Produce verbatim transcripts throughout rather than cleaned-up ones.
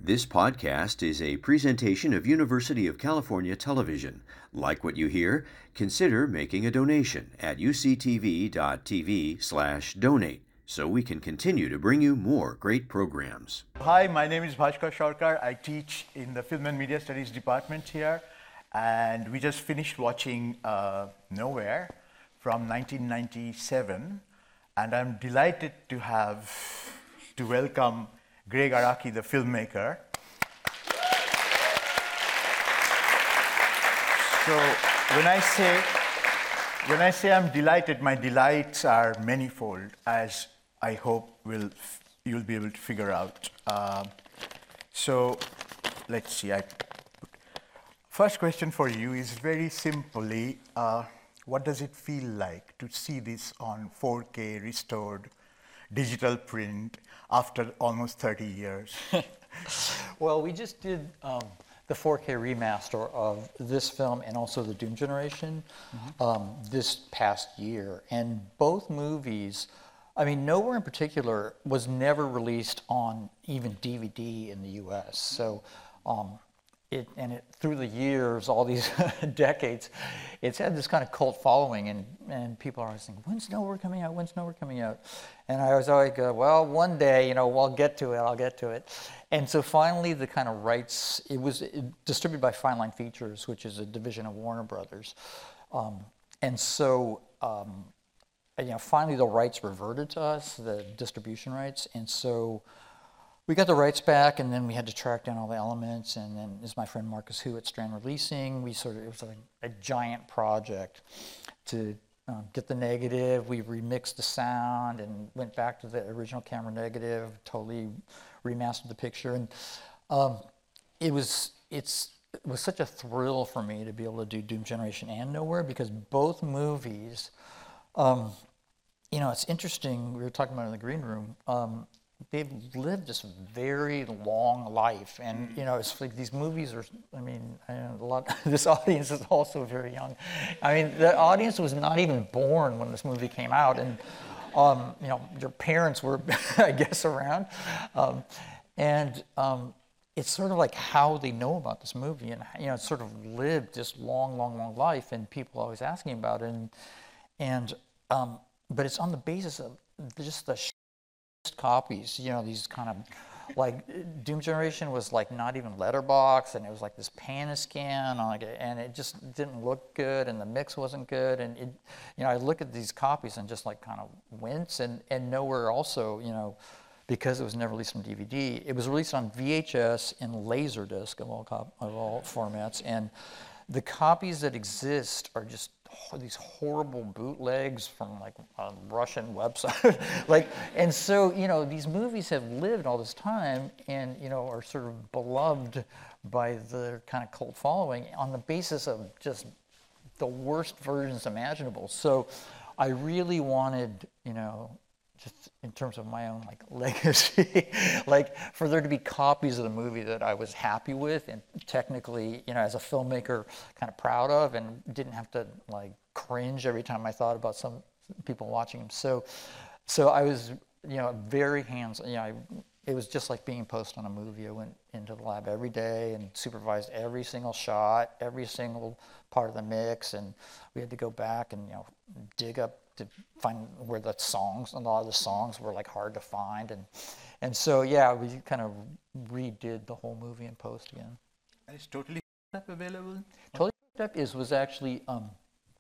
This podcast is a presentation of University of California Television. Like what you hear? Consider making a donation at uctv.tv slash donate so we can continue to bring you more great programs. Hi, my name is Bhaskar Sarkar. I teach in the Film and Media Studies department here, and we just finished watching uh, Nowhere from nineteen ninety-seven, and I'm delighted to have to welcome Gregg Araki, the filmmaker. So when I say when I say I'm delighted, my delights are manifold, as I hope will you'll be able to figure out. Uh, so let's see. I, first question for you is very simply, uh, what does it feel like to see this on four K restored digital print after almost thirty years? Well, we just did um, the four K remaster of this film and also the Doom Generation mm-hmm. um, this past year. And both movies, I mean, Nowhere in particular was never released on even D V D in the U S. So um, it, and it, through the years, all these decades, it's had this kind of cult following, and, and people are always thinking, when's Nowhere coming out? When's Nowhere coming out? And I was always go, well, one day, you know, I'll get to it, I'll get to it. And so finally, the kind of rights, it was distributed by Fine Line Features, which is a division of Warner Brothers. Um, and so, um, you know, finally the rights reverted to us, the distribution rights, and so we got the rights back, and then we had to track down all the elements, and then as my friend Marcus Hu at Strand Releasing, we sort of, it was like a giant project to um, get the negative. We remixed the sound and went back to the original camera negative, totally remastered the picture, and um, it was, it's, it was such a thrill for me to be able to do Doom Generation and Nowhere, because both movies, um, you know, it's interesting, we were talking about it in the green room, um, they've lived this very long life, and you know, it's like these movies are, I mean, I know a lot, this audience is also very young. I mean, the audience was not even born when this movie came out, and um, you know, your parents were, I guess, around, um, and um, it's sort of like how they know about this movie, and you know, it's sort of lived this long, long, long life, and people are always asking about it, and, and um, but it's on the basis of just the copies, you know, these kind of, like, Doom Generation was like not even letterbox, and it was like this Pan-scan, like, and it just didn't look good, and the mix wasn't good, and it, you know, I look at these copies and just like kind of wince, and, and Nowhere also, you know, because it was never released on D V D, it was released on V H S and Laserdisc of all, cop- of all formats, and the copies that exist are just these horrible bootlegs from like a Russian website, like, and so, you know, these movies have lived all this time, and you know, are sort of beloved by the kind of cult following on the basis of just the worst versions imaginable. So, I really wanted, you know, just in terms of my own like legacy, like for there to be copies of the movie that I was happy with and technically, you know, as a filmmaker, kind of proud of, and didn't have to like cringe every time I thought about some people watching them. So, so I was, you know, very hands, you know, I, it was just like being post on a movie. I went into the lab every day and supervised every single shot, every single part of the mix, and we had to go back and, you know, dig up to find where the songs, and a lot of the songs were like hard to find, and and so yeah, we kind of redid the whole movie in post again. And it's totally up available? Totally Up is was actually um,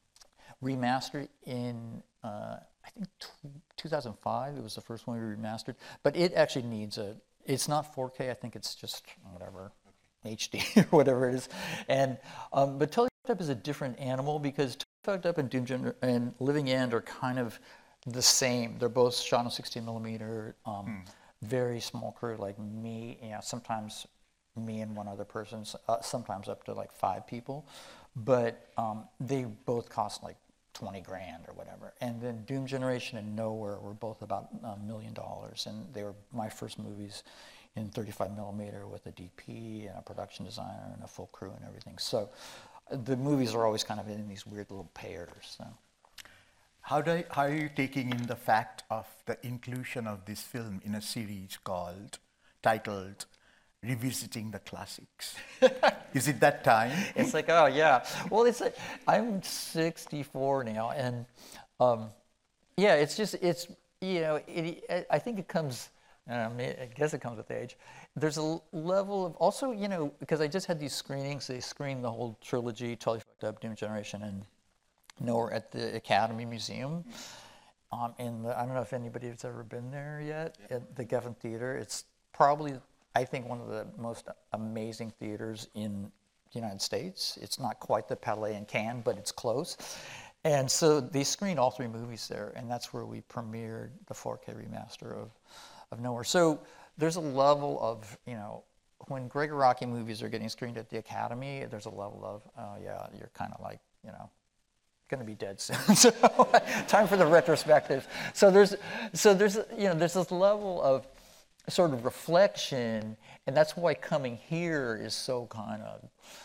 remastered in uh, I think t- two thousand five. It was the first one we remastered, but it actually needs a. It's not four K. I think it's just whatever okay. H D or whatever it is, and um, but Totally Up is a different animal because Fucked Up and Doom Gen- and Living End are kind of the same. They're both shot on sixteen millimeter, um, hmm. very small crew, like me, you know, sometimes me and one other person, uh, sometimes up to like five people. But um, they both cost like twenty grand or whatever. And then Doom Generation and Nowhere were both about a million dollars. And they were my first movies in thirty-five millimeter with a D P and a production designer and a full crew and everything. So the movies are always kind of in these weird little pairs. So. How, do I, how are you taking in the fact of the inclusion of this film in a series called, titled revisiting the classics. Is it that time? It's like, oh yeah. Well, it's like, I'm sixty-four now, and um, yeah, it's just it's you know it, I think it comes. I mean, I guess it comes with age. There's a level of also you know because I just had these screenings. They screened the whole trilogy, Totally Fucked Up, Doom Generation, and Nowhere at the Academy Museum. Um, and the, I don't know if anybody's ever been there yet yeah. at the Geffen Theater. It's probably, I think, one of the most amazing theaters in the United States. It's not quite the Palais in Cannes, but it's close. And so they screened all three movies there, and that's where we premiered the four K remaster of, of Nowhere. So there's a level of, you know, when Greg Araki movies are getting screened at the Academy, there's a level of, oh yeah, you're kind of like, you know, going to be dead soon. So time for the retrospective. So there's, so there's, you know, there's this level of sort of reflection, and that's why coming here is so kind of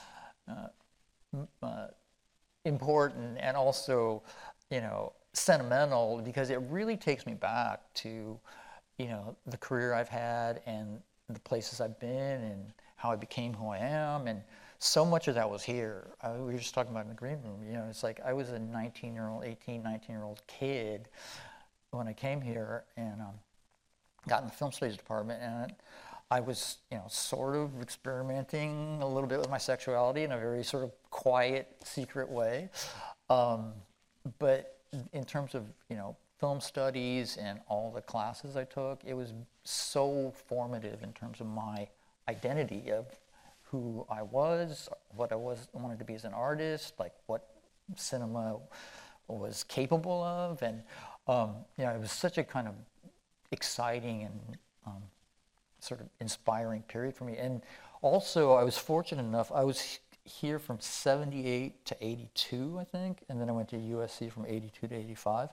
uh, uh, important and also, you know, sentimental, because it really takes me back to, you know, the career I've had and the places I've been and how I became who I am. And so much of that was here. Uh, we were just talking about in the green room. You know, it's like I was a nineteen-year-old, eighteen, nineteen-year-old kid when I came here and um, got in the film studies department. And I was, you know, sort of experimenting a little bit with my sexuality in a very sort of quiet, secret way. Um, but in terms of, you know, film studies and all the classes I took, it was so formative in terms of my identity of who I was, what I was wanted to be as an artist, like what cinema was capable of, and um, you know, it was such a kind of exciting and um, sort of inspiring period for me. And also, I was fortunate enough. I was here from seventy-eight to eighty-two, I think, and then I went to U S C from eighty-two to eighty-five,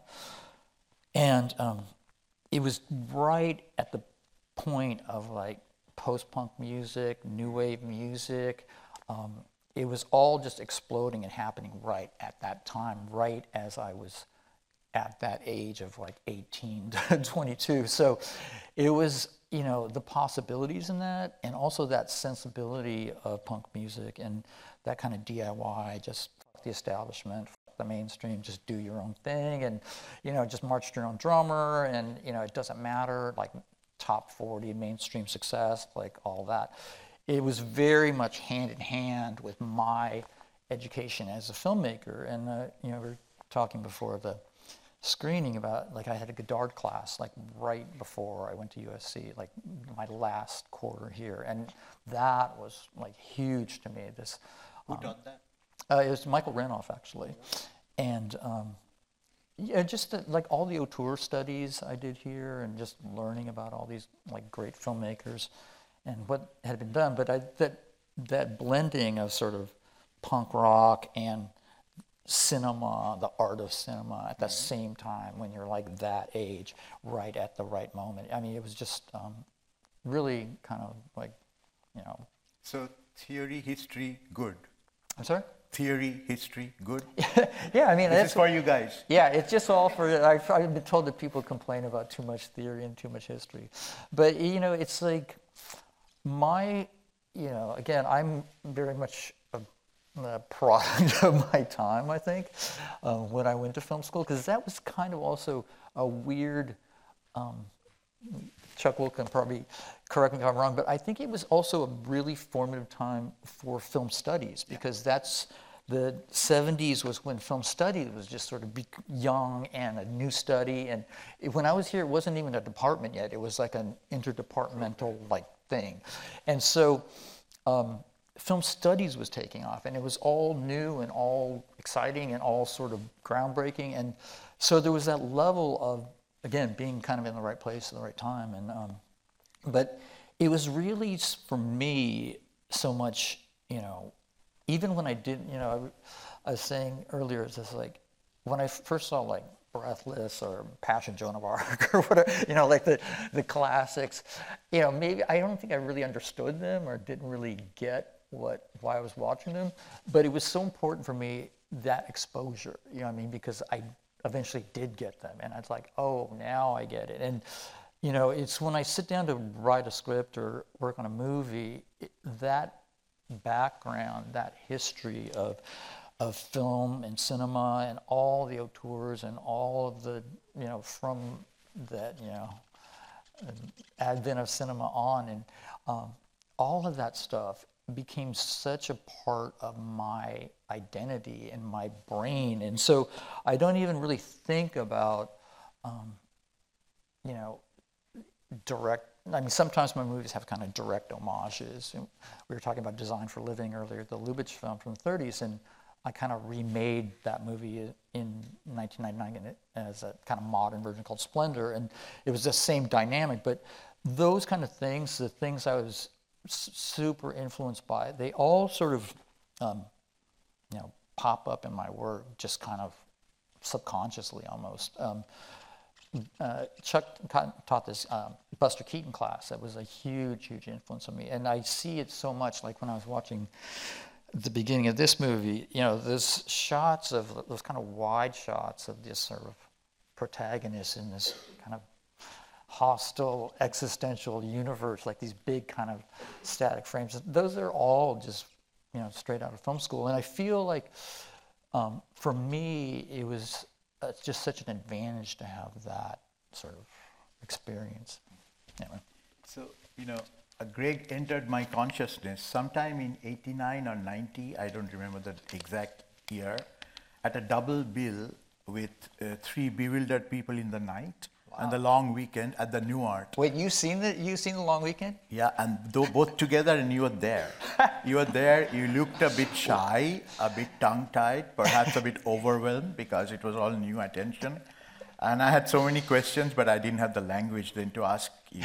and um, it was right at the point of like post-punk music, new wave music. Um, it was all just exploding and happening right at that time, right as I was at that age of like eighteen to twenty-two. So it was, you know, the possibilities in that, and also that sensibility of punk music and that kind of D I Y, just fuck the establishment, fuck the mainstream, just do your own thing, and, you know, just march to your own drummer, and, you know, it doesn't matter, like, top forty, mainstream success, like all that. It was very much hand in hand with my education as a filmmaker. And, uh, you know, we were talking before the screening about, like, I had a Godard class, like, right before I went to U S C, like, my last quarter here. And that was, like, huge to me. This, Who um, taught that? Uh, it was Michael Renoff, actually. And, um, yeah, just the, like all the auteur studies I did here, and just learning about all these like great filmmakers and what had been done. But I, that that blending of sort of punk rock and cinema, the art of cinema at the mm-hmm. same time, when you're like that age, right at the right moment. I mean, it was just um, really kind of like, you know. So theory, history, good. I'm sorry? Theory, history, good? Yeah, I mean, this that's is for you guys. Yeah, it's just all for, I've, I've been told that people complain about too much theory and too much history. But, you know, it's like my, you know, again, I'm very much a, a product of my time, I think, uh, when I went to film school, because that was kind of also a weird, um, Chuck Will can probably correct me if I'm wrong, but I think it was also a really formative time for film studies, because that's the seventies was when film study was just sort of be young and a new study. And it, when I was here, it wasn't even a department yet. It was like an interdepartmental like thing. And so um, film studies was taking off, and it was all new and all exciting and all sort of groundbreaking. And so there was that level of, again, being kind of in the right place at the right time. And um, but it was really, for me, so much, you know, even when I didn't, you know, I, I was saying earlier, it's just like, when I first saw like Breathless or Passion Joan of Arc or whatever, you know, like the, the classics, you know, maybe, I don't think I really understood them or didn't really get what, why I was watching them, but it was so important for me, that exposure, you know what I mean, because I eventually did get them, and I was like, oh, now I get it. And you know, it's when I sit down to write a script or work on a movie, it, that background, that history of of film and cinema and all the auteurs and all of the, you know, from that, you know, advent of cinema on, and um, all of that stuff became such a part of my identity and my brain. And so I don't even really think about, um, you know, direct, I mean, sometimes my movies have kind of direct homages. And we were talking about Design for Living earlier, the Lubitsch film from the thirties, and I kind of remade that movie in nineteen ninety-nine as a kind of modern version called Splendor, and it was the same dynamic. But those kind of things, the things I was s- super influenced by, they all sort of, um, you know, pop up in my work, just kind of subconsciously almost. Um, uh, Chuck taught this um, Buster Keaton class that was a huge, huge influence on me, and I see it so much. Like when I was watching the beginning of this movie, you know, those shots of those kind of wide shots of this sort of protagonist in this kind of hostile existential universe, like these big kind of static frames. Those are all just, you know, straight out of film school. And I feel like um, for me, it was uh, just such an advantage to have that sort of experience. Anyway. So, you know, uh, Greg entered my consciousness sometime in eighty-nine or ninety, I don't remember the exact year, at a double bill with uh, Three Bewildered People in the Night. Wow. And The Long Weekend at the New Art. Wait, you seen the you seen the Long Weekend? Yeah, and though both together, and you were there. You were there. You looked a bit shy, a bit tongue-tied, perhaps a bit overwhelmed because it was all new attention. And I had so many questions, but I didn't have the language then to ask you.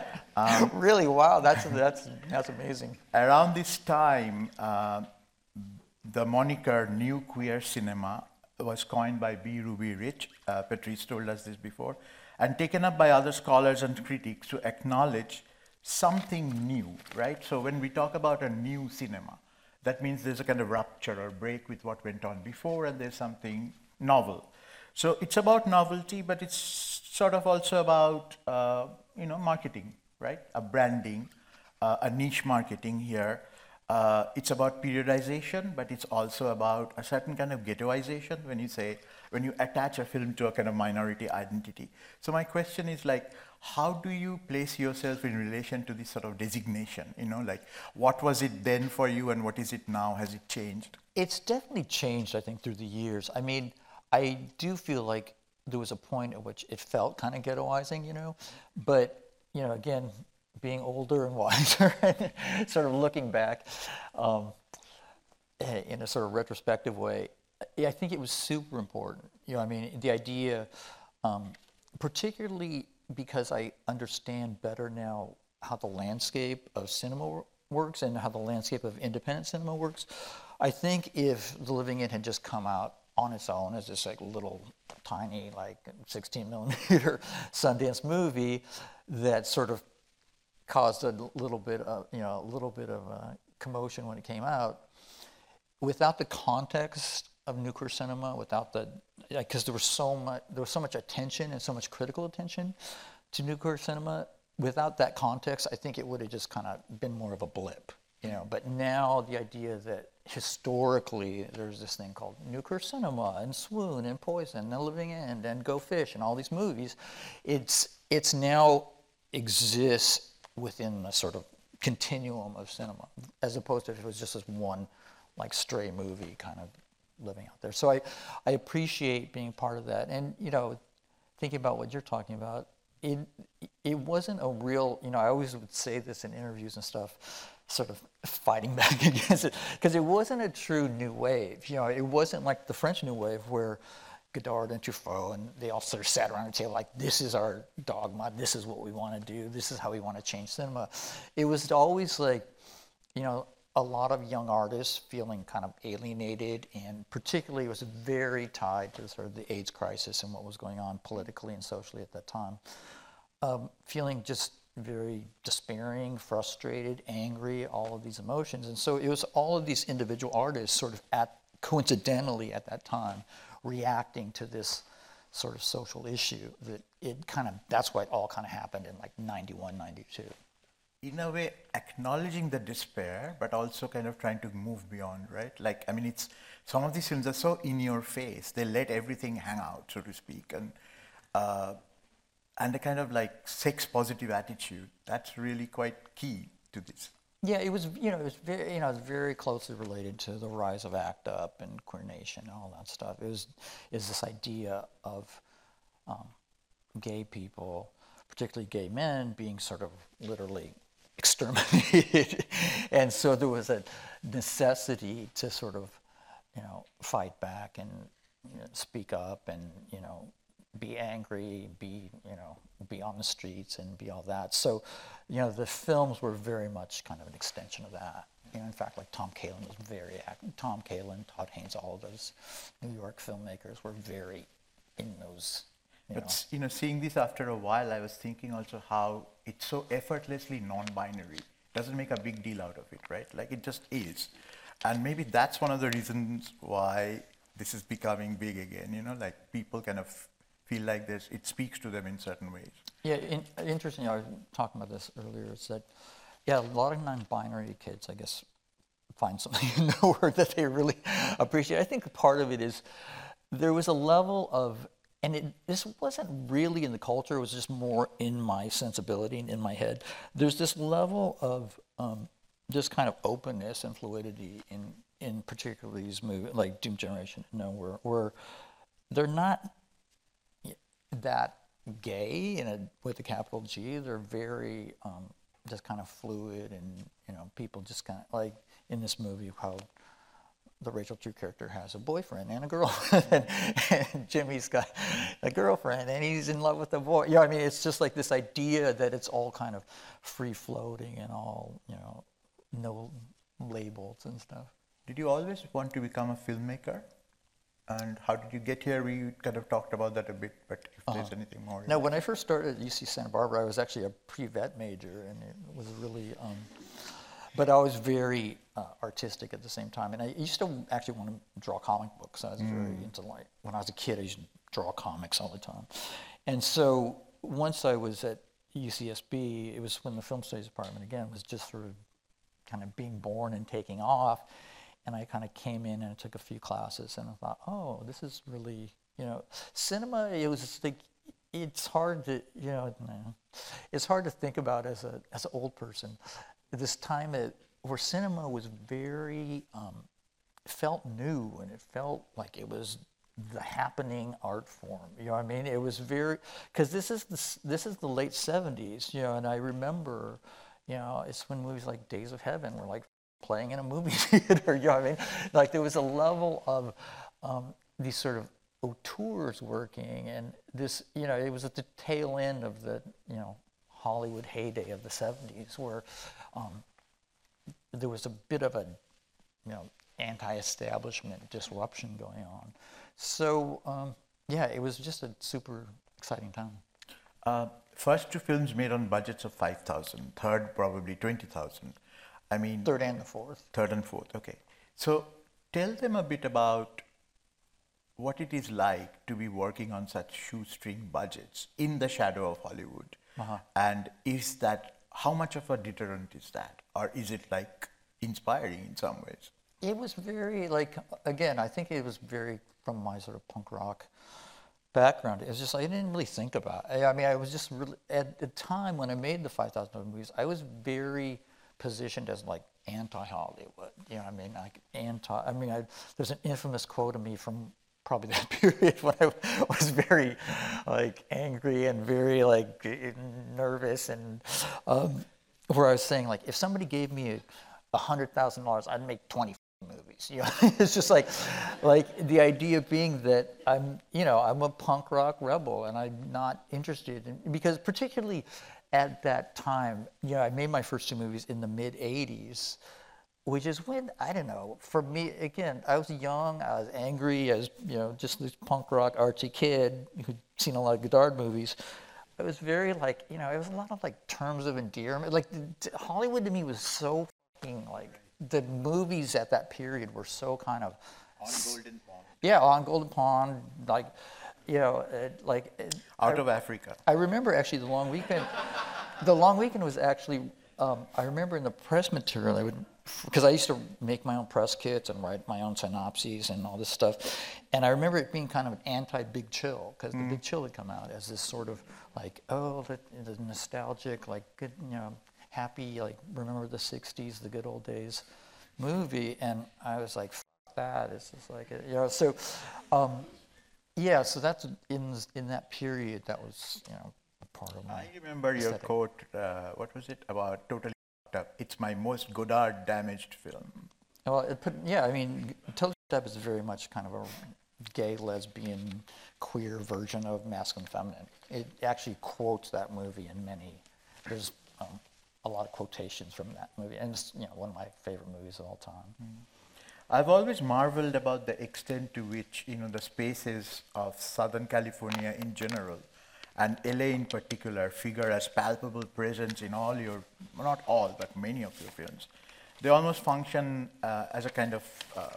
Um, really? Wow, that's that's that's amazing. Around this time, uh, the moniker New Queer Cinema was coined by B. Ruby Rich. Uh, Patrice told us this before, and taken up by other scholars and critics to acknowledge something new, right? So when we talk about a new cinema, that means there's a kind of rupture or break with what went on before, and there's something novel. So it's about novelty, but it's sort of also about, uh, you know, marketing, right? A branding, uh, a niche marketing here. Uh, it's about periodization, but it's also about a certain kind of ghettoization when you say, when you attach a film to a kind of minority identity. So my question is like, how do you place yourself in relation to this sort of designation? You know, like what was it then for you and what is it now? Has it changed? It's definitely changed, I think, through the years. I mean, I do feel like there was a point at which it felt kind of ghettoizing, you know, but, you know, again, being older and wiser, sort of looking back um, in a sort of retrospective way, I think it was super important. You know, I mean, the idea, um, particularly because I understand better now how the landscape of cinema works and how the landscape of independent cinema works. I think if The Living End had just come out on its own as this like little tiny like sixteen millimeter Sundance movie that sort of caused a little bit of, you know, a little bit of a commotion when it came out, without the context of nuclear cinema, without the, because there was so much, there was so much attention and so much critical attention to nuclear cinema. Without that context, I think it would have just kind of been more of a blip, you know. But now the idea that historically there's this thing called nuclear cinema and Swoon and Poison and The Living End and Go Fish and all these movies, it's it's now exists within the sort of continuum of cinema, as opposed to if it was just this one like stray movie kind of living out there. So I, I appreciate being part of that. And, you know, thinking about what you're talking about, it it wasn't a real, you know, I always would say this in interviews and stuff, sort of fighting back against it, because it wasn't a true new wave. You know, it wasn't like the French New Wave where Godard and Truffaut and they all sort of sat around and say like, this is our dogma, this is what we want to do, this is how we want to change cinema. It was always like, you know, a lot of young artists feeling kind of alienated, and particularly it was very tied to sort of the AIDS crisis and what was going on politically and socially at that time. Um, feeling just very despairing, frustrated, angry, all of these emotions. And so it was all of these individual artists sort of at coincidentally at that time reacting to this sort of social issue that it kind of, that's why it all kind of happened in like ninety-one, ninety-two. In a way, acknowledging the despair, but also kind of trying to move beyond, right? Like, I mean, it's, some of these films are so in your face, they let everything hang out, so to speak, and uh, and the kind of like sex positive attitude, that's really quite key to this. Yeah, it was, you know, it was very, you know, it was very closely related to the rise of ACT UP and Queer Nation and all that stuff. It was, is this idea of um, gay people, particularly gay men, being sort of literally exterminated. And so there was a necessity to sort of, you know, fight back and, you know, speak up and, you know, be angry, be, you know, be on the streets and be all that. So, you know, the films were very much kind of an extension of that. You know, in fact, like Tom Kalin was very active. Tom Kalin, Todd Haynes, all of those New York filmmakers were very in those, you know. But, you know, seeing this after a while, I was thinking also how it's so effortlessly non-binary. Doesn't make a big deal out of it, right? Like, it just is. And maybe that's one of the reasons why this is becoming big again, you know, like people kind of feel like this, it speaks to them in certain ways. Yeah, in, interesting, I was talking about this earlier, is that, yeah, a lot of non-binary kids, I guess, find something in the word that they really appreciate. I think part of it is there was a level of, and it, this wasn't really in the culture, it was just more in my sensibility and in my head. There's this level of um, just kind of openness and fluidity in, in particularly these movies, like Doom Generation, you know, where, where they're not that gay in a, with a capital G. They're very um, just kind of fluid, and, you know, people just kind of, like in this movie, how the Rachel True character has a boyfriend and a girlfriend, and, and Jimmy's got a girlfriend and he's in love with the boy. You know, I mean, it's just like this idea that it's all kind of free floating and all, you know, no labels and stuff. Did you always want to become a filmmaker? And how did you get here? We kind of talked about that a bit, but if uh-huh. there's anything more. No, when I first started at U C Santa Barbara, I was actually a pre-vet major, and it was really, um, but I was very uh, artistic at the same time. And I used to actually want to draw comic books. I was mm. very into, like, when I was a kid, I used to draw comics all the time. And so once I was at U C S B, it was when the Film Studies department, again, was just sort of kind of being born and taking off. And I kind of came in and I took a few classes, and I thought, oh, this is really, you know, cinema, it was like, it's hard to, you know, it's hard to think about as a as an old person. This time it, where cinema was very, um, felt new, and it felt like it was the happening art form, you know what I mean? It was very, because this is the, this is the late seventies, you know, and I remember, you know, it's when movies like Days of Heaven were like playing in a movie theater, you know what I mean? Like, there was a level of um, these sort of auteurs working, and this, you know, it was at the tail end of the, you know, Hollywood heyday of the seventies, where um, there was a bit of a, you know, anti-establishment disruption going on. So, um, yeah, it was just a super exciting time. Uh, first two films made on budgets of five thousand, third probably twenty thousand. I mean, third and the fourth. Third and fourth, okay. So tell them a bit about what it is like to be working on such shoestring budgets in the shadow of Hollywood. Uh-huh. And is that, how much of a deterrent is that? Or is it like inspiring in some ways? It was very, like, again, I think it was very from my sort of punk rock background. It was just, I didn't really think about it. I mean, I was just really, at the time when I made the five thousand movies, I was very positioned as like anti-Hollywood, you know what I mean? Like anti, I mean, I, there's an infamous quote of me from probably that period when I was very like angry and very like nervous, and um, where I was saying, like, if somebody gave me a hundred thousand dollars, I'd make twenty movies. You know, it's just like, like the idea being that I'm, you know, I'm a punk rock rebel, and I'm not interested in, because particularly at that time, you know, I made my first two movies in the mid eighties, which is when, I don't know, for me, again, I was young, I was angry, I was, you know, just this punk rock artsy kid who'd seen a lot of Godard movies. It was very like, you know, it was a lot of like terms of endearment. Like, the, Hollywood to me was so fucking like, the movies at that period were so kind of... On Golden Pond. Yeah, on Golden Pond, like, you know, it, like it, Out I, of Africa. I remember actually the long weekend. The long weekend was actually. Um, I remember in the press material, I would, because I used to make my own press kits and write my own synopses and all this stuff, and I remember it being kind of an anti-Big Chill, because mm. the Big Chill had come out as this sort of like, oh, the, the nostalgic, like good, you know, happy, like remember the sixties, the good old days movie, and I was like, F that, it's just like, you know, so, um, yeah, so that's in in that period, that was, you know, part of my I remember your aesthetic. Quote, uh, what was it, about Totally F***ed Up. It's my most Godard damaged film. Well, it put, yeah, I mean, Totally F***ed Up is very much kind of a gay, lesbian, queer version of Masculine Feminine. It actually quotes that movie in many, there's um, a lot of quotations from that movie, and it's, you know, one of my favorite movies of all time. Mm. I've always marveled about the extent to which, you know, the spaces of Southern California in general and L A in particular figure as palpable presence in all your, well, not all, but many of your films. They almost function uh, as a kind of, uh,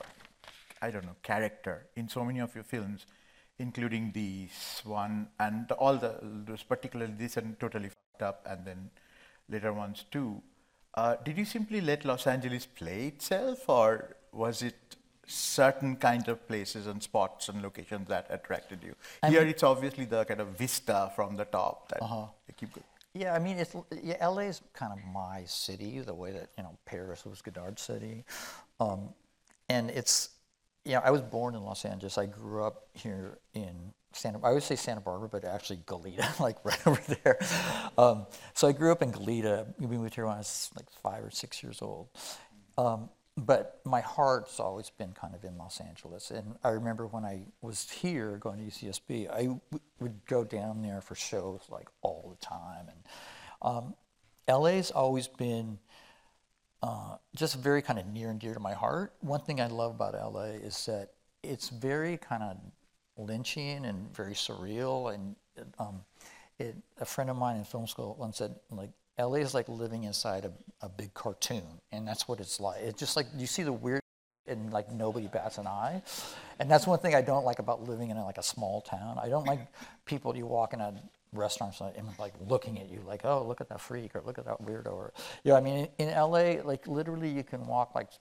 I don't know, character in so many of your films, including this one and the, all the, those particularly this and Totally F***ed Up, and then later ones too. Uh, did you simply let Los Angeles play itself, or was it certain kind of places and spots and locations that attracted you? I Here mean, it's obviously the kind of vista from the top that uh-huh. you keep going. Yeah, I mean, it's, yeah, L A is kind of my city, the way that, you know, Paris was Godard's city. Um, and it's, you know, I was born in Los Angeles. I grew up here in Santa, I would say Santa Barbara, but actually Goleta, like right over there. Um, so I grew up in Goleta. We moved here when I was like five or six years old. Um, But my heart's always been kind of in Los Angeles. And I remember when I was here going to U C S B, I w- would go down there for shows like all the time. And um, L A's always been uh, just very kind of near and dear to my heart. One thing I love about L A is that it's very kind of Lynchian and very surreal. And um, it, a friend of mine in film school once said, like, L A is like living inside a, a big cartoon, and that's what it's like. It's just like you see the weird, and like nobody bats an eye, and that's one thing I don't like about living in a, like a small town. I don't like people you walk in a restaurant and like looking at you like, oh, look at that freak, or look at that weirdo, or you know, I mean, in, in L A, like literally you can walk like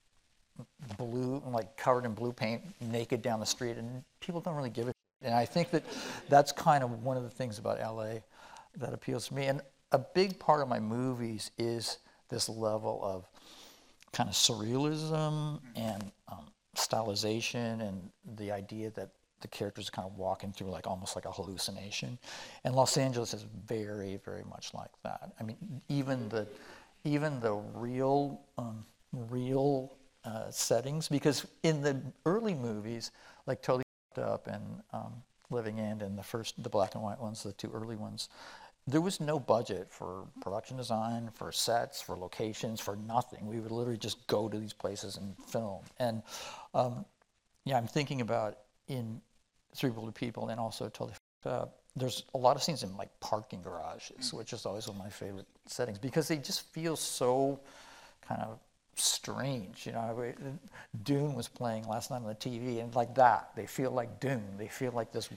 blue, like covered in blue paint, naked down the street, and people don't really give a shit. And I think that that's kind of one of the things about L A that appeals to me. And a big part of my movies is this level of kind of surrealism and um, stylization, and the idea that the characters are kind of walking through like almost like a hallucination. And Los Angeles is very, very much like that. I mean, even the even the real um, real uh, settings, because in the early movies, like Totally F***ed Up and um, Living End, and the first, the black and white ones, the two early ones, there was no budget for production design, for sets, for locations, for nothing. We would literally just go to these places and film. And um, yeah, I'm thinking about in Three Bullet People and also Totally F***ed Up, there's a lot of scenes in like parking garages, which is always one of my favorite settings, because they just feel so kind of strange. You know, Dune was playing last night on the T V, and like that, they feel like Dune. They feel like this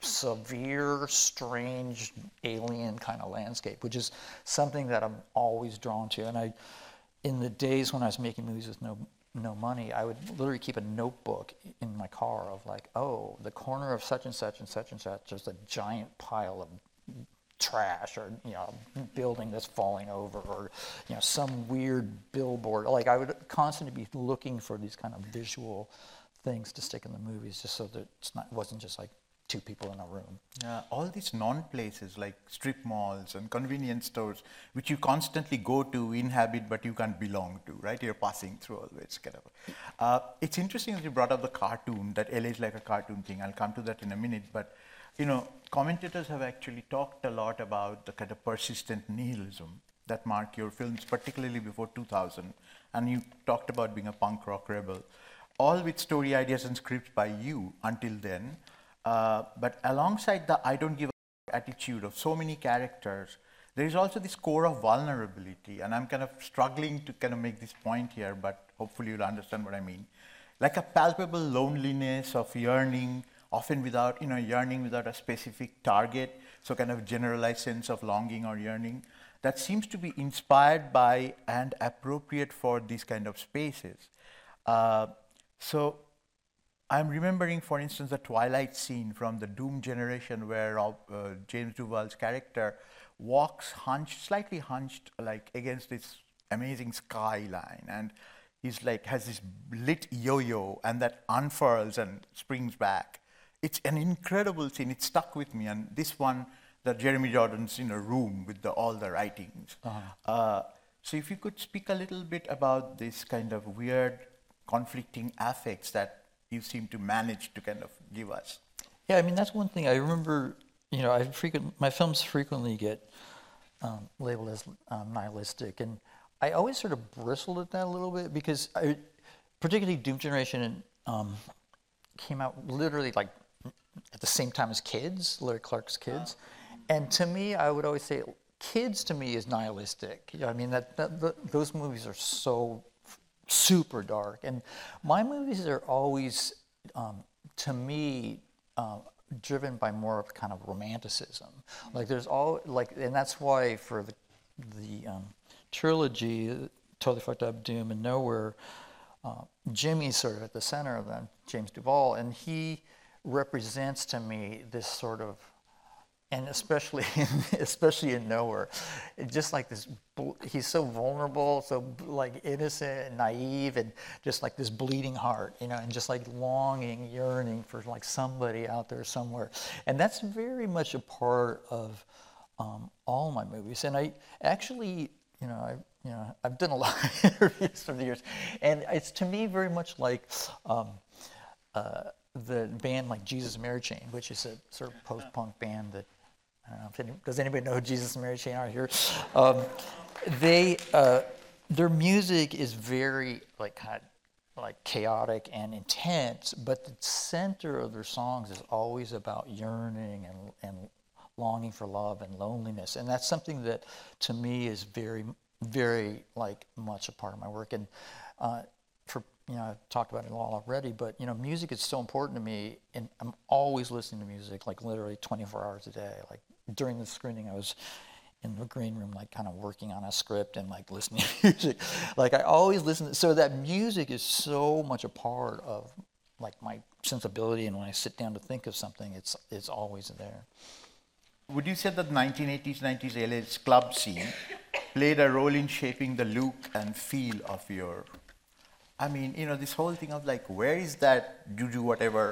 severe, strange, alien kind of landscape, which is something that I'm always drawn to. And I, in the days when I was making movies with no no money, I would literally keep a notebook in my car of like, oh, the corner of such and such and such and such, just a giant pile of trash, or you know, building that's falling over, or you know, some weird billboard. Like I would constantly be looking for these kind of visual things to stick in the movies, just so that it's not, it wasn't just like two people in a room. Yeah, all these non-places like strip malls and convenience stores, which you constantly go to, inhabit, but you can't belong to, right? You're passing through always, kind of. Uh, it's interesting that you brought up the cartoon, that L A is like a cartoon thing. I'll come to that in a minute, but you know, commentators have actually talked a lot about the kind of persistent nihilism that mark your films, particularly before two thousand. And you talked about being a punk rock rebel, all with story ideas and scripts by you until then. Uh, but alongside the I don't give a attitude of so many characters, there is also this core of vulnerability. And I'm kind of struggling to kind of make this point here, but hopefully you'll understand what I mean. Like a palpable loneliness of yearning, often without, you know, yearning without a specific target, so kind of generalized sense of longing or yearning, that seems to be inspired by and appropriate for these kind of spaces. Uh, so I'm remembering, for instance, the twilight scene from the Doom Generation, where uh, James Duval's character walks hunched, slightly hunched, like against this amazing skyline, and he's like has this lit yo-yo, and that unfurls and springs back. It's an incredible scene. It stuck with me, and this one, that Jeremy Jordan's in a room with the, all the writings. Uh-huh. Uh, so if you could speak a little bit about this kind of weird, conflicting affects that you seem to manage to kind of give us. Yeah, I mean, that's one thing I remember, you know, I frequent, my films frequently get um, labeled as um, nihilistic, and I always sort of bristled at that a little bit because I, particularly Doom Generation um, came out literally like at the same time as Kids, Larry Clark's Kids. And to me, I would always say, Kids to me is nihilistic. You know, I mean, that, that, that those movies are so super dark. And my movies are always, um, to me, uh, driven by more of kind of romanticism. Like there's all, like, and that's why for the, the um, trilogy, Totally Fucked Up, Doom, and Nowhere, uh, Jimmy's sort of at the center of them, James Duval, and he represents to me this sort of, and especially in, especially in Nowhere, just like this, he's so vulnerable, so like innocent and naive, and just like this bleeding heart, you know, and just like longing, yearning for like somebody out there somewhere. And that's very much a part of um, all my movies. And I actually, you know, I, you know, I've done a lot of interviews through the years, and it's to me very much like um, uh, the band like Jesus and Mary Chain, which is a sort of post-punk band that, I don't know if any, does anybody know who Jesus and Mary Chain are here? Um, they, uh, their music is very like kind of like chaotic and intense, but the center of their songs is always about yearning and, and longing for love and loneliness. And that's something that to me is very, very like much a part of my work. And uh, for, you know, I've talked about it all already, but, you know, music is so important to me, and I'm always listening to music, like literally twenty-four hours a day. Like during the screening, I was in the green room, like kind of working on a script and like listening to music. Like I always listen, so that music is so much a part of like my sensibility, and when I sit down to think of something, it's it's always there. Would you say that nineteen eighties, nineties L A's club scene played a role in shaping the look and feel of your, I mean, you know, this whole thing of like, where is that juju whatever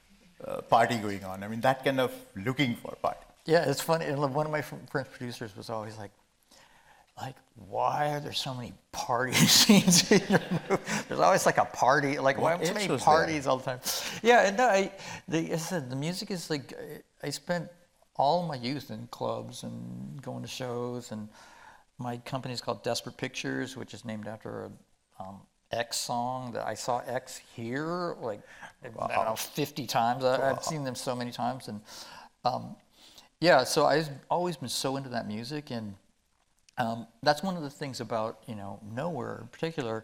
uh, party going on? I mean, that kind of looking for party. Yeah, it's funny. And one of my French producers was always like, like, why are there so many party scenes in your movie? There's always like a party. Like, why are there so many parties there all the time? Yeah, and no, I, the, I said, the music is like, I spent all of my youth in clubs and going to shows, and my company is called Desperate Pictures, which is named after a um, X song that I saw X here like wow. I don't know fifty times. I, wow. I've seen them so many times, and um, yeah, so I've always been so into that music, and um, that's one of the things about, you know, Nowhere in particular.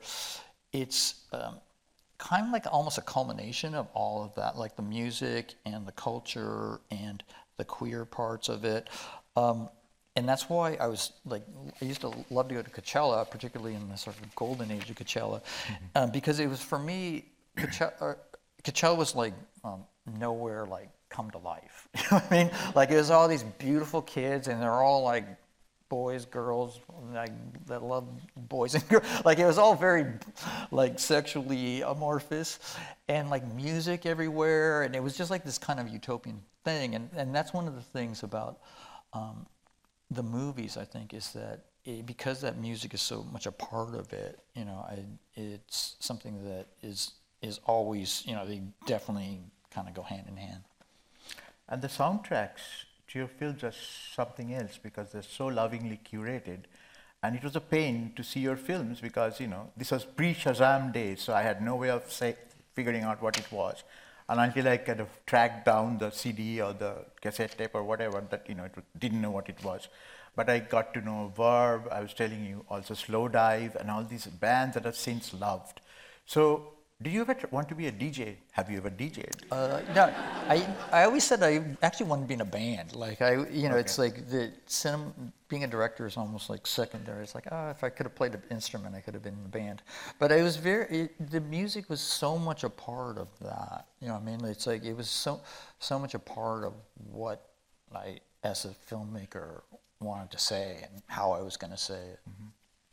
It's um, kind of like almost a culmination of all of that, like the music and the culture and the queer parts of it. Um, And that's why I was like, I used to love to go to Coachella, particularly in the sort of golden age of Coachella, mm-hmm. um, because it was, for me, Coachella, uh, Coachella was like um, Nowhere, like come to life. You know what I mean? Like it was all these beautiful kids, and they're all like boys, girls, like that love boys and girls. Like it was all very like sexually amorphous, and like music everywhere, and it was just like this kind of utopian thing. And and that's one of the things about Um, the movies, I think, is that it, because that music is so much a part of it, you know, I, it's something that is is always, you know, they definitely kind of go hand in hand. And the soundtracks to your films are something else, because they're so lovingly curated. And it was a pain to see your films because, you know, this was pre-Shazam days, so I had no way of say, figuring out what it was. And until I kind of tracked down the C D or the cassette tape or whatever, that, you know, it didn't know what it was. But I got to know Verve, I was telling you, also Slowdive, and all these bands that I've since loved. So Do you ever tr- want to be a D J? Have you ever DJed? Uh, no, I I always said I actually wanted to be in a band. Like I, you know, Okay. it's like the cinema, being a director is almost like secondary. It's like, oh, if I could have played an instrument, I could have been in a band. But it was very, it, the music was so much a part of that. You know what I mean? It's like it was so so much a part of what I, as a filmmaker, wanted to say and how I was going to say it. Mm-hmm.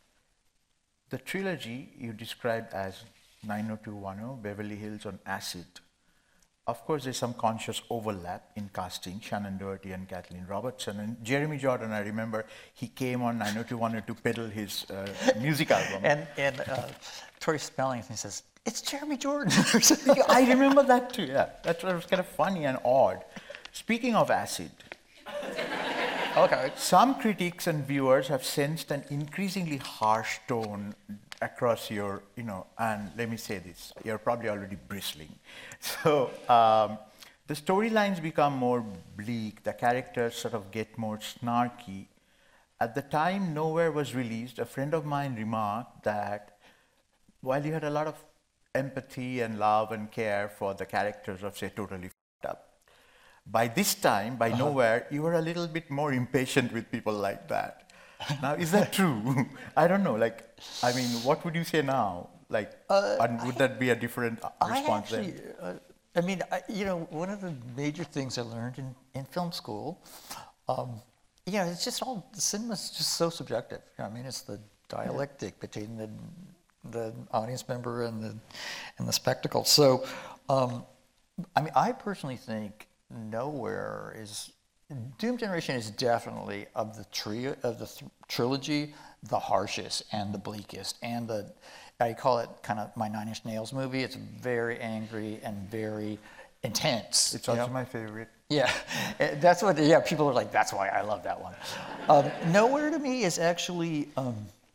The trilogy you described as nine oh two one oh, Beverly Hills on Acid. Of course, there's some conscious overlap in casting, Shannon Doherty and Kathleen Robertson. And Jeremy Jordan, I remember, he came on nine oh two one oh to peddle his uh, music album. And and uh, Tori Spelling, he says, it's Jeremy Jordan. I remember that too, yeah. That was kind of funny and odd. Speaking of Acid, Okay. some critics and viewers have sensed an increasingly harsh tone across your, you know, and let me say this, you're probably already bristling. So um, the storylines become more bleak, the characters sort of get more snarky. At the time Nowhere was released, a friend of mine remarked that while you had a lot of empathy and love and care for the characters of, say, Totally F***ed Up, by this time, by uh-huh. Nowhere, you were a little bit more impatient with people like that. Now, is that true? I don't know. Like, I mean, what would you say now? Like, uh, and would I, that be a different response I actually, then? Uh, I mean, I, you know, one of the major things I learned in, in film school, um, you know, it's just all, the cinema's just so subjective. You know, I mean, it's the dialectic yeah. between the the audience member and the and the spectacle. So, um, I mean, I personally think Nowhere is, Doom Generation is definitely of the trio of the th- trilogy the harshest and the bleakest, and the I call it kind of my Nine Inch Nails movie. It's very angry and very intense. It's also know? my favorite. Yeah, that's what. Yeah, people are like, that's why I love that one. Um, Nowhere to me is actually um,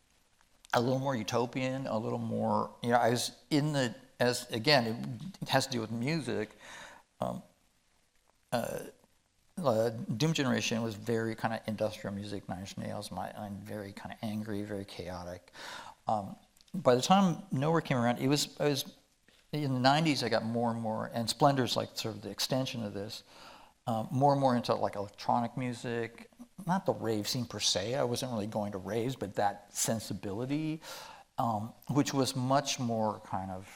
a little more utopian, a little more. You know, I was in the as again, it has to do with music. Um, uh, uh, Doom Generation was very kind of industrial music. Nine Inch Nails, my, I'm very kind of angry, very chaotic. Um, by the time Nowhere came around, it was I was in the nineties. I got more and more, and Splendor's like sort of the extension of this. Um, more and more into like electronic music, not the rave scene per se. I wasn't really going to raves, but that sensibility, um, which was much more kind of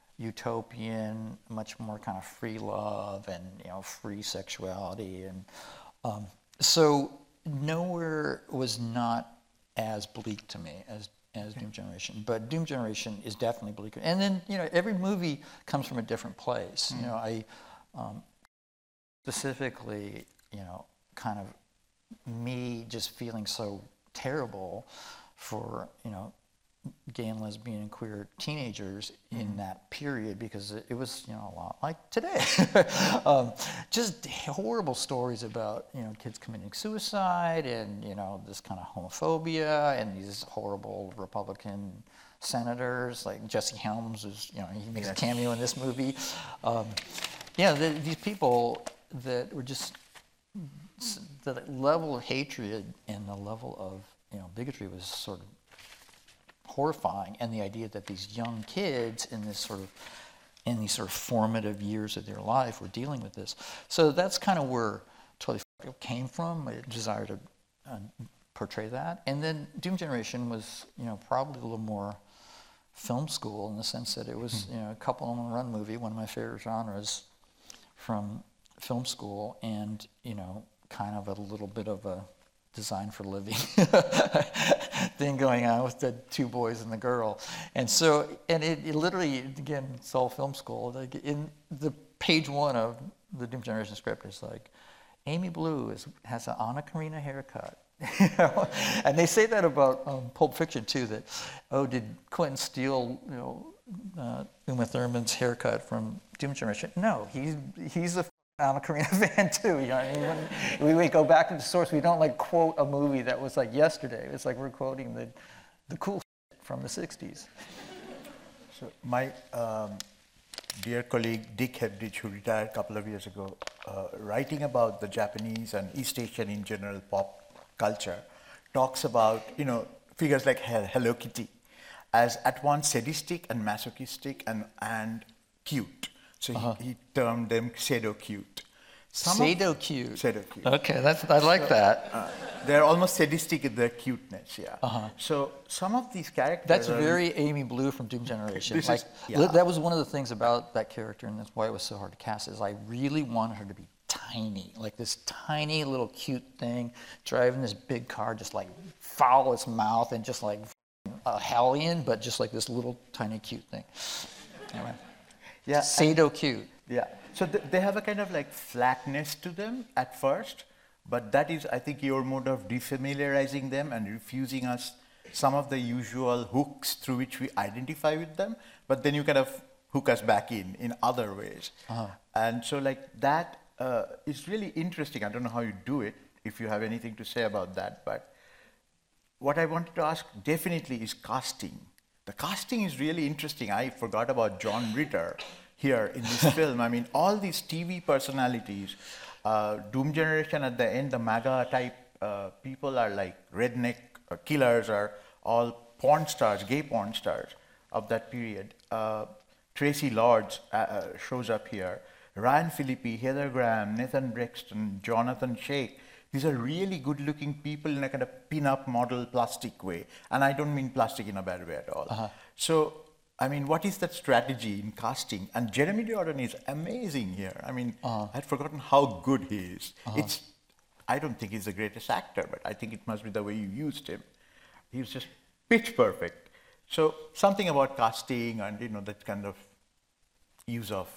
utopian, much more kind of free love and you know free sexuality, and um, so Nowhere was not as bleak to me as as Doom Generation, but Doom Generation is definitely bleak. And then you know every movie comes from a different place. Mm-hmm. You know I. Um, Specifically, you know, kind of me just feeling so terrible for, you know, gay and lesbian and queer teenagers mm-hmm. in that period, because it, it was, you know, a lot like today. um, just horrible stories about, you know, kids committing suicide and, you know, this kind of homophobia and these horrible Republican senators, like Jesse Helms, is, you know, he makes yes. a cameo in this movie. Um, yeah, the, these people that were just, the level of hatred and the level of, you know, bigotry was sort of horrifying, and the idea that these young kids in this sort of, in these sort of formative years of their life were dealing with this. So that's kind of where Totally F***ed Up came from, a desire to uh, portray that. And then Doom Generation was, you know, probably a little more film school in the sense that it was, you know, a couple on a run movie, one of my favorite genres from film school, and you know, kind of a little bit of a design for living thing going on with the two boys and the girl. And so, and it, it literally, again, it's all film school. Like in the page one of the Doom Generation script is like, Amy Blue is, has an Anna Karina haircut. You know? And they say that about um, Pulp Fiction too, that, oh, did Quentin steal, you know, uh, Uma Thurman's haircut from Doom Generation? No, he's, he's a Anna Karina fan too. You know what I mean? When we, we go back to the source. We don't like quote a movie that was like yesterday. It's like we're quoting the, the cool from the sixties. So my um, dear colleague Dick Hebditch, who retired a couple of years ago, uh, writing about the Japanese and East Asian in general pop culture, talks about, you know, figures like Hello Kitty. as at once sadistic and masochistic and, and cute. So uh-huh. he, he termed them pseudo-cute. Pseudo-cute. Pseudo-cute. Okay, that's, I like so, that. Uh, they're almost sadistic in their cuteness, yeah. Uh-huh. So some of these characters That's are, very Amy Blue from Doom Generation. This like, is, yeah. That was one of the things about that character, and that's why it was so hard to cast, is I really wanted her to be tiny, like this tiny little cute thing, driving this big car, just like foul its mouth and just like a hellion, but just like this little tiny cute thing. Anyway, yeah, pseudo-cute. Yeah. So th- they have a kind of like flatness to them at first, but that is, I think, your mode of defamiliarizing them and refusing us some of the usual hooks through which we identify with them, but then you kind of hook us back in in other ways. Uh-huh. And so like that uh, is really interesting. I don't know how you do it, if you have anything to say about that, but what I wanted to ask definitely is casting. The casting is really interesting. I forgot about John Ritter here in this film. I mean, all these T V personalities, uh, Doom Generation at the end, the MAGA type uh, people are like redneck uh, killers, are all porn stars, gay porn stars of that period. Uh, Tracy Lords uh, uh, shows up here. Ryan Phillippe, Heather Graham, Nathan Brexton, Jonathan Shake. These are really good-looking people in a kind of pin-up model plastic way. And I don't mean plastic in a bad way at all. Uh-huh. So, I mean, what is that strategy in casting? And Jeremy Jordan is amazing here. I mean, uh-huh. I'd forgotten how good he is. Uh-huh. It's, I don't think he's the greatest actor, but I think it must be the way you used him. He was just pitch perfect. So something about casting and, you know, that kind of use of...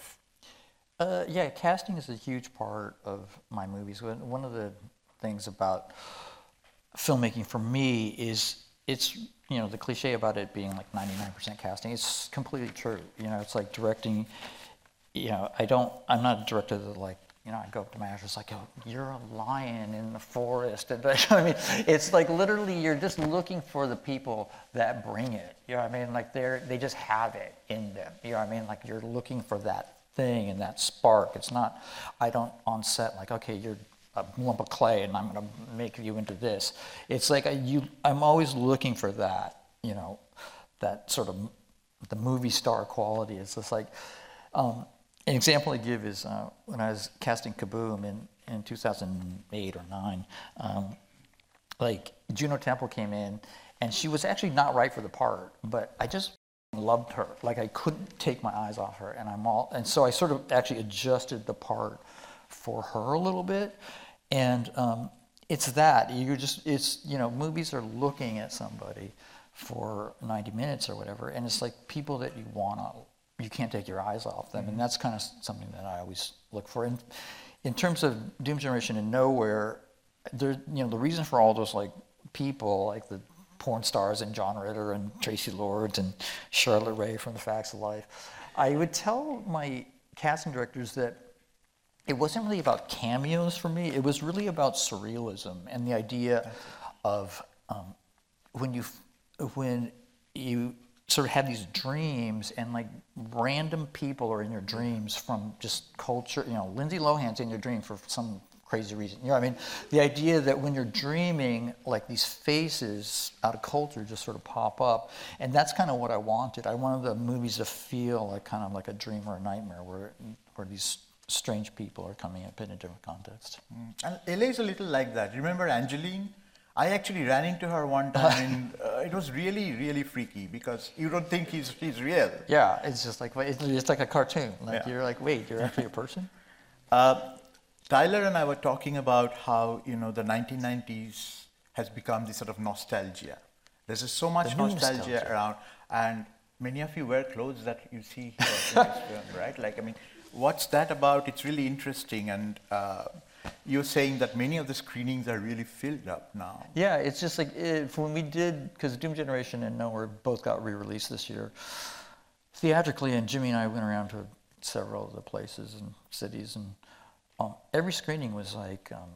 Uh, yeah, casting is a huge part of my movies. One of the things about filmmaking for me is it's, you know, the cliche about it being like ninety-nine percent casting. It's completely true. You know, it's like directing, you know, I don't, I'm not a director that like, you know, I go up to my actors like, oh, you're a lion in the forest. And I mean, it's like literally you're just looking for the people that bring it. You know what I mean? Like they're, they just have it in them. You know what I mean? Like you're looking for that thing and that spark. It's not, I don't on set like, okay, you're a lump of clay and I'm going to make you into this. It's like I, you, I'm always looking for that, you know, that sort of the movie star quality. It's just like, um, an example I give is uh, when I was casting Kaboom in, in two thousand eight or nine, um, like Juno Temple came in and she was actually not right for the part, but I just loved her. Like I couldn't take my eyes off her, and I'm all, and so I sort of actually adjusted the part for her a little bit. And um, it's that, you're just, it's, you know, movies are looking at somebody for ninety minutes or whatever, and it's like people that you want to, you can't take your eyes off them, and that's kind of something that I always look for. And in terms of Doom Generation and Nowhere, there, you know, the reason for all those like people, like the porn stars and John Ritter and Tracy Lords and Charlotte Rae from The Facts of Life, I would tell my casting directors that it wasn't really about cameos for me. It was really about surrealism and the idea of um, when you when you sort of have these dreams and like random people are in your dreams from just culture. You know, Lindsay Lohan's in your dream for some crazy reason. You know what I mean? The idea that when you're dreaming, like these faces out of culture just sort of pop up. And that's kind of what I wanted. I wanted the movies to feel like kind of like a dream or a nightmare where where these strange people are coming up in a different context. Mm. And L A is a little like that. Remember Angeline? I actually ran into her one time and uh, it was really, really freaky because you don't think he's, he's real. Yeah, it's just like, it's just like a cartoon. Like yeah. You're like, wait, you're actually a person? Uh, Tyler and I were talking about how, you know, the nineteen nineties has become this sort of nostalgia. There's just so much nostalgia, nostalgia around, and many of you wear clothes that you see here in this film, right? Like, I mean, what's that about? It's really interesting, and uh, you're saying that many of the screenings are really filled up now. Yeah, it's just like, if, when we did, because Doom Generation and Nowhere both got re-released this year, theatrically, and Jimmy and I went around to several of the places and cities, and um, every screening was like, um,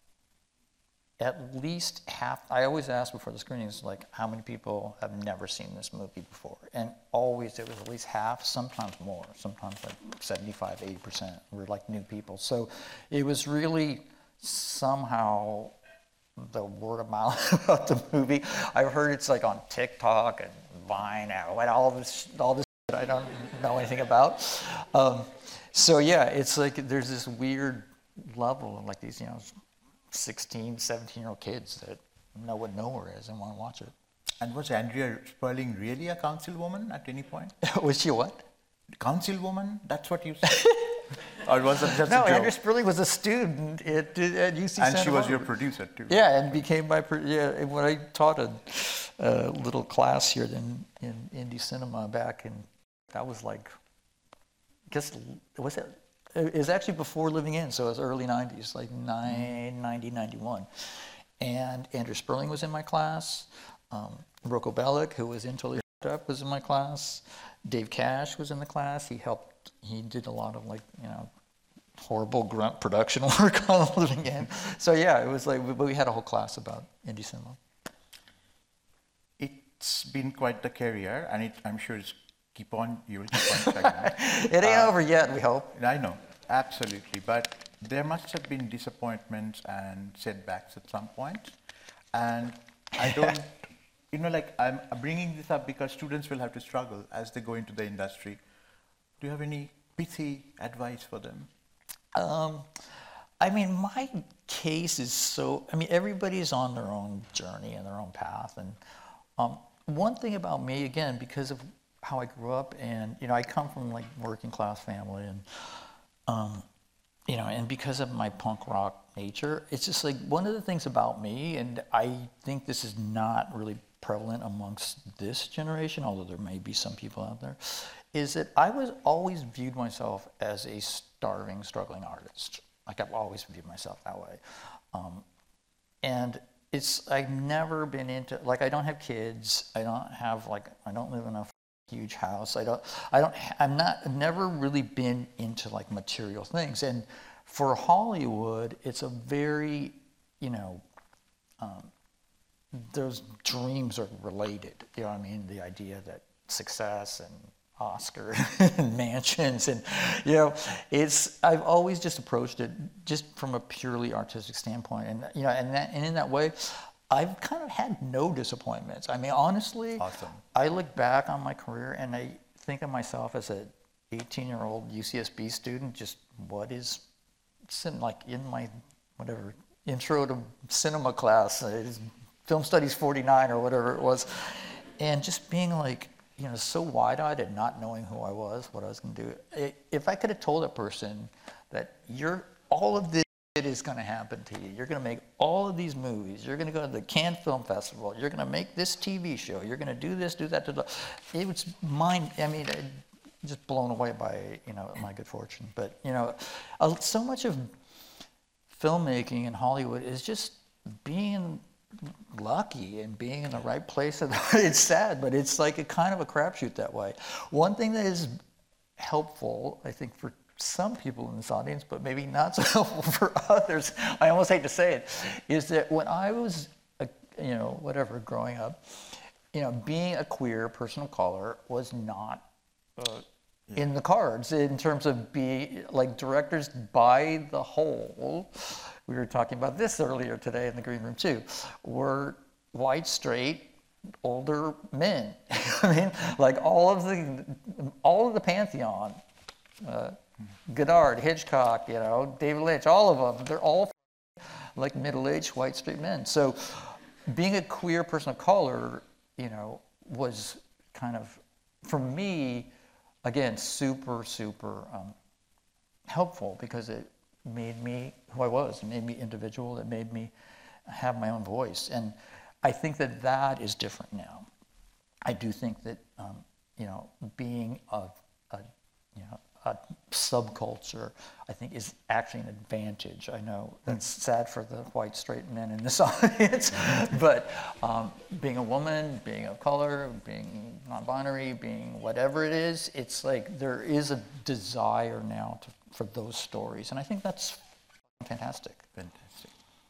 at least half, I always ask before the screenings, like, how many people have never seen this movie before? And always it was at least half, sometimes more, sometimes like seventy-five, eighty percent were like new people. So it was really somehow the word of mouth about the movie. I've heard it's like on TikTok and Vine and all this, all this shit I don't know anything about. Um, so yeah, it's like there's this weird level of like these, you know, sixteen, seventeen-year-old kids that know what nowhere is and want to watch it. And was Andrea Sperling really a councilwoman at any point? Was she what? Councilwoman? That's what you said? Or was it just no, a joke? Andrea Sperling was a student at, at U C And Santa she was Monica. your producer too. Yeah, and became my, pro- yeah, when I taught a, a little class here in, in indie cinema back in, that was like, I guess, was it, it was actually before Living In, so it was early nineties, like nine, ninety, ninety-one. And Andrea Sperling was in my class. Um, Rocco Bellic, who was in Totally Hooked Up, was in my class. Dave Cash was in the class. He helped, he did a lot of like, you know, horrible grunt production work on Living In. So yeah, it was like, but we had a whole class about indie cinema. It's been quite the career, and it, I'm sure it's keep on, you'll keep on checking. It ain't Uh, over yet, we hope. I know, absolutely. But there must have been disappointments and setbacks at some point. And I don't, you know, like I'm bringing this up because students will have to struggle as they go into the industry. Do you have any pithy advice for them? Um, I mean, my case is so, I mean, everybody's on their own journey and their own path. And um, one thing about me, again, because of how I grew up, and, you know, I come from like working class family, and, um, you know, and because of my punk rock nature, it's just like one of the things about me, and I think this is not really prevalent amongst this generation, although there may be some people out there, is that I was always viewed myself as a starving, struggling artist. Like I've always viewed myself that way. Um, and it's, I've never been into, like I don't have kids, I don't have like, I don't live in a huge house, I don't, I don't, I'm not, I've never really been into like material things. And for Hollywood, it's a very, you know, um, those dreams are related, you know what I mean? The idea that success and Oscar and mansions and, you know, it's, I've always just approached it just from a purely artistic standpoint. And, you know, and that, and in that way, I've kind of had no disappointments. I mean, honestly, Awesome. I look back on my career and I think of myself as a eighteen-year-old U C S B student, just what is, like in my, whatever, intro to cinema class, uh, film studies forty-nine or whatever it was, and just being like, you know, so wide-eyed and not knowing who I was, what I was going to do. If I could have told a person that you're, all of this is going to happen to you, you're going to make all of these movies, you're going to go to the Cannes Film Festival, you're going to make this T V show, you're going to do this, do that, do that. It was mind, I mean, just blown away by, you know, my good fortune. But, you know, so much of filmmaking in Hollywood is just being lucky and being in the right place. It's sad, but it's like a kind of a crapshoot that way. One thing that is helpful, I think, for some people in this audience, but maybe not so helpful for others, I almost hate to say it, is that when I was, a, you know, whatever, growing up, you know, being a queer person of color was not uh, yeah. in the cards in terms of being, like, directors by the whole, we were talking about this earlier today in the green room too, were white, straight, older men. I mean, like all of the, all of the pantheon, uh, Godard, Hitchcock, you know, David Lynch, all of them, they're all like middle-aged white, straight men. So being a queer person of color, you know, was kind of, for me, again, super, super um, helpful because it made me who I was. It made me individual. It made me have my own voice. And I think that that is different now. I do think that, um, you know, being a, a, you know, a subculture, I think, is actually an advantage. I know that's sad for the white, straight men in this audience, but um, being a woman, being of color, being non-binary, being whatever it is, it's like there is a desire now to, for those stories, and I think that's fantastic. Fantastic.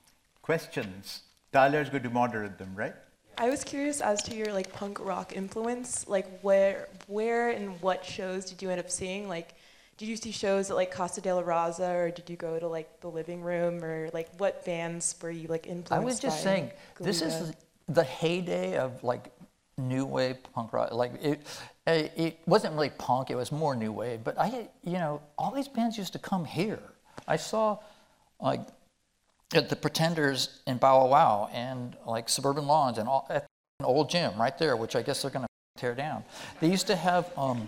Questions? Tyler's going to moderate them, right? I was curious as to your like punk rock influence. Like where, where and what shows did you end up seeing? Like, did you see shows at like Casa de la Raza, or did you go to like the living room, or like what bands were you like influenced by? I was just saying, this is the heyday of like new wave punk rock. Like it, it wasn't really punk; it was more new wave. But I, you know, all these bands used to come here. I saw, like, at the Pretenders in Bow Wow Wow, and like Suburban Lawns, and all at an old gym right there, which I guess they're going to tear down. They used to have um,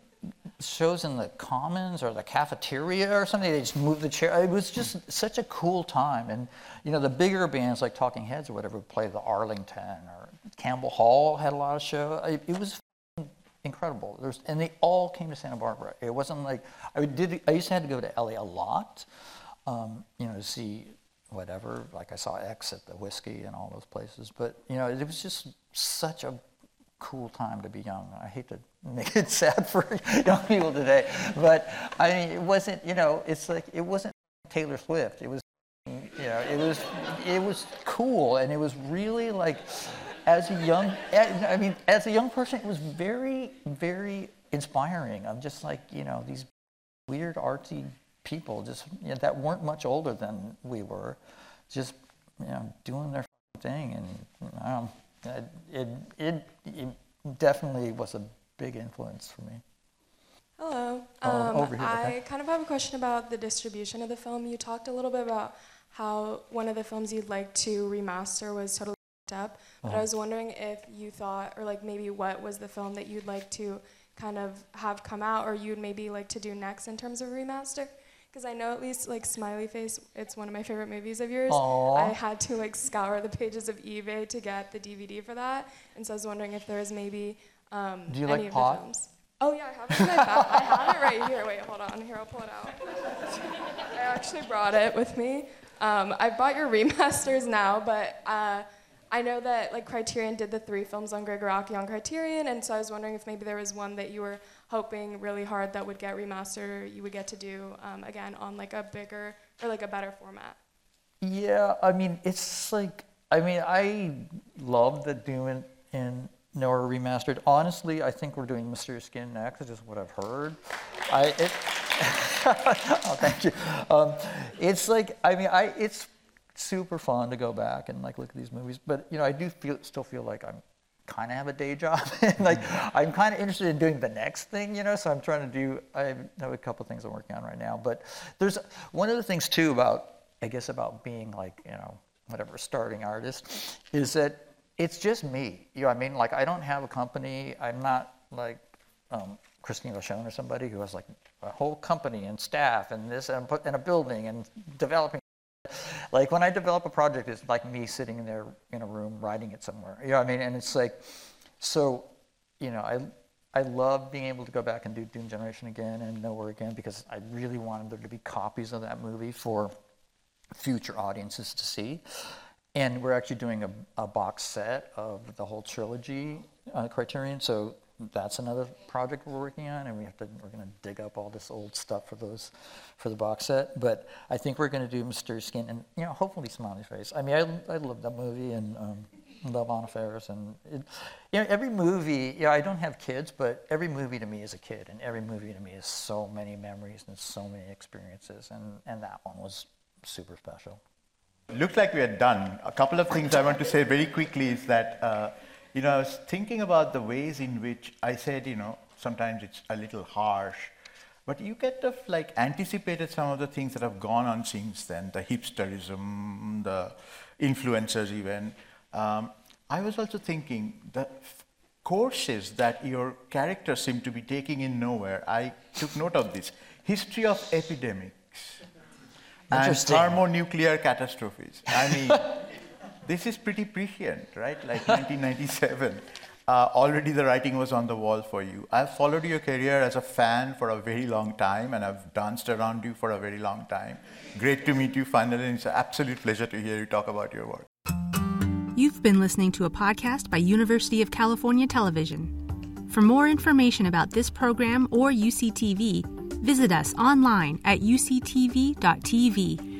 shows in the Commons or the cafeteria or something. They just moved the chair. It was just such a cool time. And you know, the bigger bands like Talking Heads or whatever would play the Arlington, or Campbell Hall had a lot of shows. It, it was incredible. There's, and they all came to Santa Barbara. It wasn't like I did. I used to have to go to L A a lot, um, you know, to see whatever. Like I saw X at the Whiskey and all those places. But you know, it was just such a cool time to be young. I hate to make it sad for young people today, but I mean, it wasn't, you know, it's like, it wasn't Taylor Swift. It was, you know, it was, it was cool, and it was really like, as a young, I mean, as a young person, it was very, very inspiring. I'm just like, you know, these weird artsy people just, you know, that weren't much older than we were, just, you know, doing their thing, and I don't know. It, it it definitely was a big influence for me. Hello. Oh, um, over here, I okay. kind of have a question about the distribution of the film. You talked a little bit about how one of the films you'd like to remaster was Totally Up, but Uh-huh. I was wondering if you thought, or like maybe what was the film that you'd like to kind of have come out, or you'd maybe like to do next in terms of remaster? Because I know at least like Smiley Face, it's one of my favorite movies of yours. Aww. I had to like scour the pages of eBay to get the D V D for that, and so I was wondering if there was maybe um, Do you any like of pot? the films. Oh yeah, I have it in my bag. I have it right here. Wait, hold on. Here, I'll pull it out. I actually brought it with me. Um, I bought your remasters now, but uh, I know that like Criterion did the three films on Greg Araki on Criterion, and so I was wondering if maybe there was one that you were hoping really hard that would get remastered, or you would get to do um, again on like a bigger or like a better format. Yeah, I mean, it's like, I mean, I love that Doom and, and Noah remastered. Honestly, I think we're doing Mysterious Skin next, which is what I've heard. I it, oh, thank you. Um, it's like, I mean, I it's super fun to go back and like look at these movies, but you know, I do feel still feel like I'm kind of have a day job, and like I'm kind of interested in doing the next thing, you know. So I'm trying to do. I have a couple things I'm working on right now, but there's one of the things too about, I guess, about being like, you know, whatever, starting artist, is that it's just me. You know what I mean? Like I don't have a company. I'm not like um, Christine Lachon or somebody who has like a whole company and staff and this and put in a building and developing. Like when I develop a project, it's like me sitting in there in a room writing it somewhere. You know what I mean? And it's like, so, you know, I I love being able to go back and do Doom Generation again and Nowhere again, because I really wanted there to be copies of that movie for future audiences to see. And we're actually doing a, a box set of the whole trilogy, uh, Criterion. So that's another project we're working on, and we have to we're going to dig up all this old stuff for those for the box set. But I think we're going to do Mysterious Skin, and you know, hopefully Smiley Face. I mean, I I love that movie, and um, love Anna Faris, and it, you know, every movie. You know, I don't have kids, but every movie to me is a kid, and every movie to me is so many memories and so many experiences, and and that one was super special. Looks like we are done. A couple of things I want to say very quickly is that. Uh, You know, I was thinking about the ways in which I said, you know, sometimes it's a little harsh, but you kind of like anticipated some of the things that have gone on since then, the hipsterism, the influencers even. Um, I was also thinking the f- courses that your characters seem to be taking in Nowhere, I took note of this. History of epidemics and thermonuclear catastrophes. I mean, this is pretty prescient, right? Like nineteen ninety-seven. Uh, already the writing was on the wall for you. I've followed your career as a fan for a very long time, and I've danced around you for a very long time. Great to meet you finally, and it's an absolute pleasure to hear you talk about your work. You've been listening to a podcast by University of California Television. For more information about this program or U C T V, visit us online at u c t v dot t v